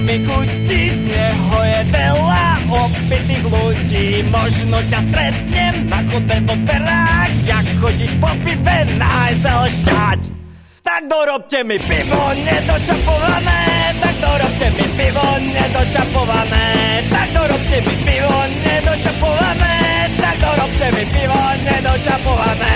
mi chutí, z neho je veľa opitých ľudí. Možno ťa stretnem na chodbe vo dverách, jak chodíš po pive na hajzel šťať. Tak dorobte mi pivo nedočapované, tak dorobte mi pivo nedočapované, tak dorobte mi pivo nedočapované, tak dorobte mi pivo nedočapované.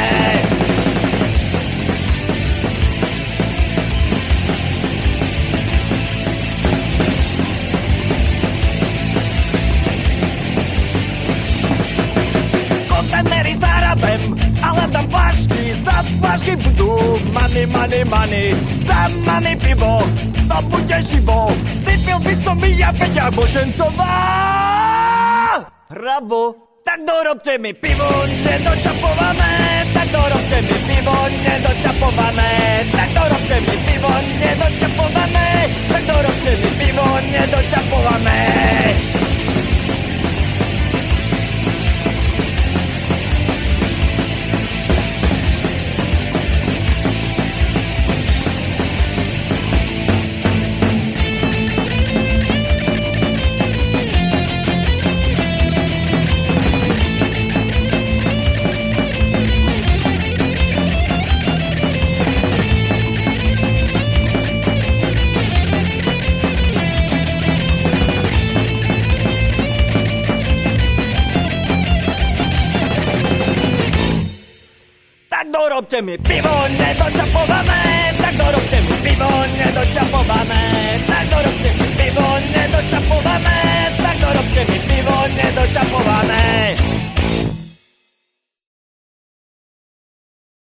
Kontajnery zarabem, ale tam plášky, za plášky budú money, money, money. Za money pivo, to bude živo. Vypil by som mi ja Peťa Božencová. Bravo. Tak dorobte mi pivo nedočapované, tak dorobte mi pivo nedočapované, tak dorobte mi pivo nedočapované, tak dorobte mi pivo nedočapované. Dorobte mi pivo nedočapované, tak dorobte mi pivo nedočapované, tak dorobte mi pivo nedočapované.